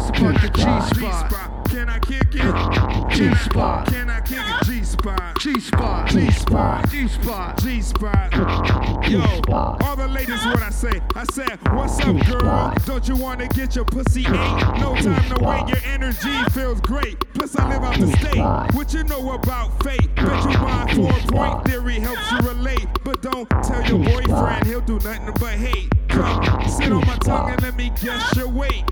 G-spot, the G-spot. Can I kick it? G-spot. Can I kick it? G-spot. G-spot, G-spot. G-spot. G-spot. Yo, all the ladies, what I say? I said, what's up, girl? Don't you wanna get your pussy ate? No time to wait, your energy feels great. Plus, I live out the state. What you know about fate? Bet you my 4-point theory helps you relate. But don't tell your boyfriend, he'll do nothing but hate. Come, sit on my tongue and let me guess your weight.